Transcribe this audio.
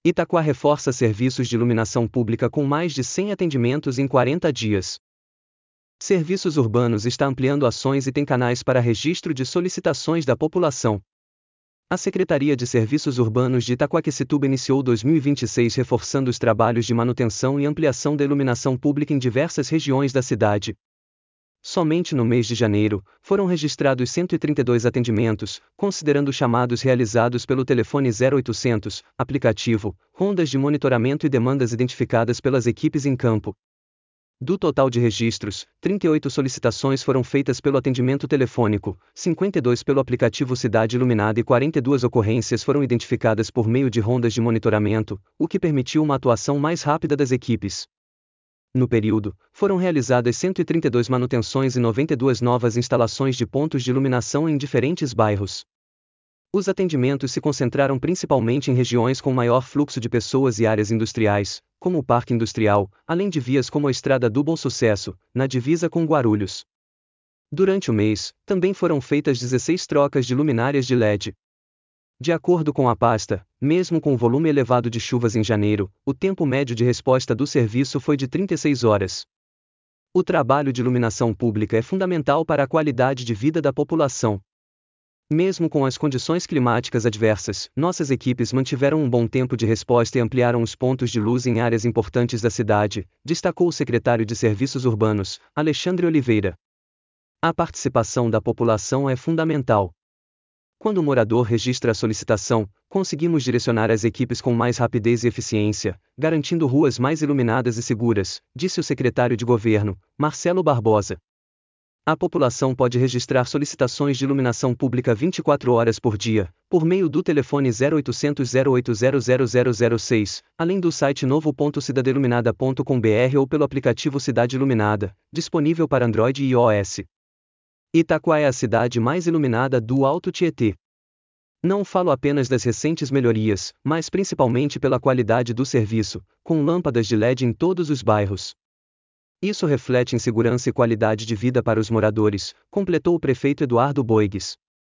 Itaquá reforça serviços de iluminação pública com mais de 100 atendimentos em 40 dias. Serviços Urbanos está ampliando ações e tem canais para registro de solicitações da população. A Secretaria de Serviços Urbanos de Itaquaquecetuba iniciou 2026 reforçando os trabalhos de manutenção e ampliação da iluminação pública em diversas regiões da cidade. Somente no mês de janeiro, foram registrados 132 atendimentos, considerando chamados realizados pelo telefone 0800, aplicativo, rondas de monitoramento e demandas identificadas pelas equipes em campo. Do total de registros, 38 solicitações foram feitas pelo atendimento telefônico, 52 pelo aplicativo Cidade Iluminada e 42 ocorrências foram identificadas por meio de rondas de monitoramento, o que permitiu uma atuação mais rápida das equipes. No período, foram realizadas 132 manutenções e 92 novas instalações de pontos de iluminação em diferentes bairros. Os atendimentos se concentraram principalmente em regiões com maior fluxo de pessoas e áreas industriais, como o Parque Industrial, além de vias como a Estrada do Bom Sucesso, na divisa com Guarulhos. Durante o mês, também foram feitas 16 trocas de luminárias de LED. De acordo com a pasta, mesmo com o volume elevado de chuvas em janeiro, o tempo médio de resposta do serviço foi de 36 horas. O trabalho de iluminação pública é fundamental para a qualidade de vida da população. Mesmo com as condições climáticas adversas, nossas equipes mantiveram um bom tempo de resposta e ampliaram os pontos de luz em áreas importantes da cidade, destacou o secretário de Serviços Urbanos, Alexandre Oliveira. A participação da população é fundamental. Quando o morador registra a solicitação, conseguimos direcionar as equipes com mais rapidez e eficiência, garantindo ruas mais iluminadas e seguras, disse o secretário de Governo, Marcelo Barbosa. A população pode registrar solicitações de iluminação pública 24 horas por dia, por meio do telefone 0800 080 0006, além do site novo.cidadailuminada.com.br ou pelo aplicativo Cidade Iluminada, disponível para Android e iOS. Itaquá é a cidade mais iluminada do Alto Tietê. Não falo apenas das recentes melhorias, mas principalmente pela qualidade do serviço, com lâmpadas de LED em todos os bairros. Isso reflete em segurança e qualidade de vida para os moradores, completou o prefeito Eduardo Boigues.